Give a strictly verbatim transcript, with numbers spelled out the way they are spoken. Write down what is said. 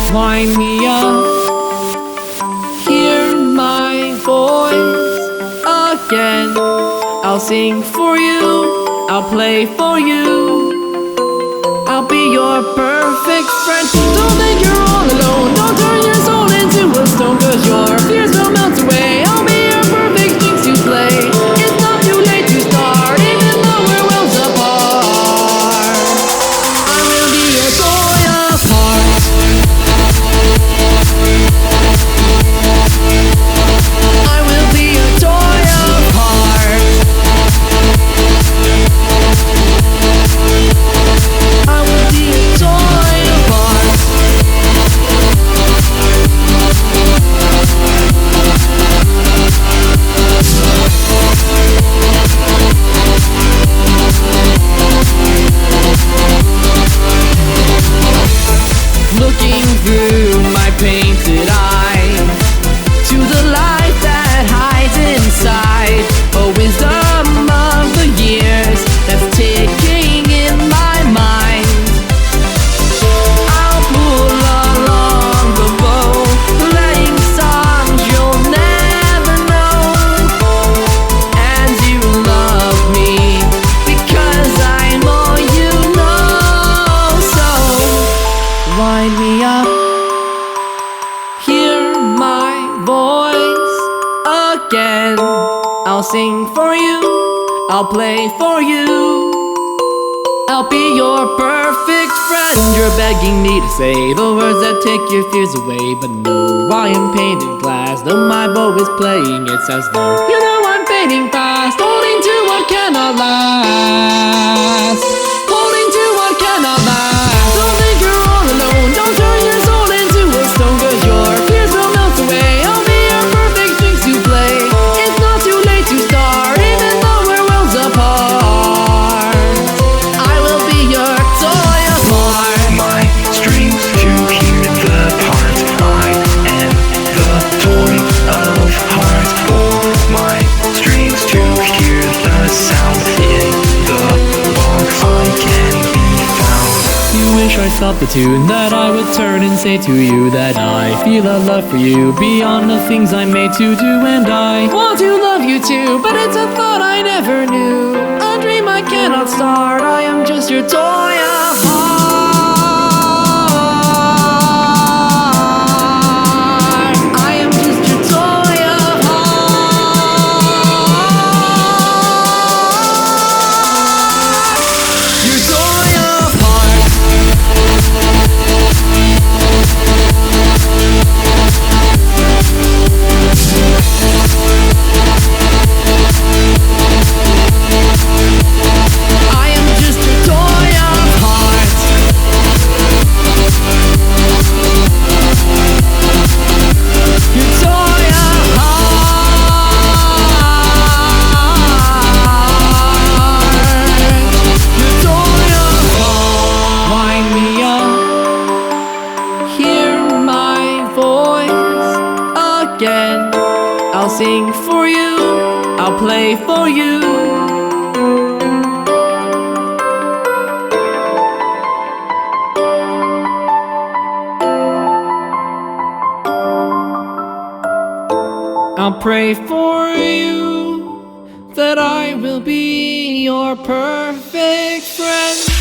Wind me up, hear my voice again. I'll sing for you, I'll play for you, I'll be your perfect friend. Don't think you're all alone, don't turn your soul into a stone, cause your fears will melt away. I'll be your perfect things to play. It's not too late to start, even though we're worlds apart. I will be your toy of hearts. I will be your toy of hearts. I will be a toy of hearts. Looking through my painted eye to the light that hides inside, a wisdom of the years that's ticking in my mind. I'll pull along the bow, playing songs you'll never know, and you love me because I'm all you know. So wind me up, hear my voice again. I'll sing for you, I'll play for you, I'll be your perfect friend. You're begging me to say the words that take your fears away, but no, I am painted glass. Though my bow is playing, it's as though you know I'm fading fast, holding to what cannot last, holding to what cannot last. Don't think you're all alone, don't turn your soul into a stone, cause your fears will melt away. I'll be your perfect things to play. It's not too late to start, even though we're worlds apart. I will be your toy of hearts. My strings to hear the parts. I am the toy of hearts. Pull my strings to hear the sound. In the box I can be found. You wish I stopped the tune, that I would turn and say to you that I feel a love for you beyond the things I'm made to do, and I want to love you too, but it's a thought I never knew, a dream I cannot start. I am just your toy of heart. I am just your toy of heart. Your toy of heart. I am just your toy of hearts. Your toy of hearts. Your toy of hearts. Wind me up, hear my voice again. I'll sing for you, I'll play for you. I'll pray for you that I will be your perfect friend.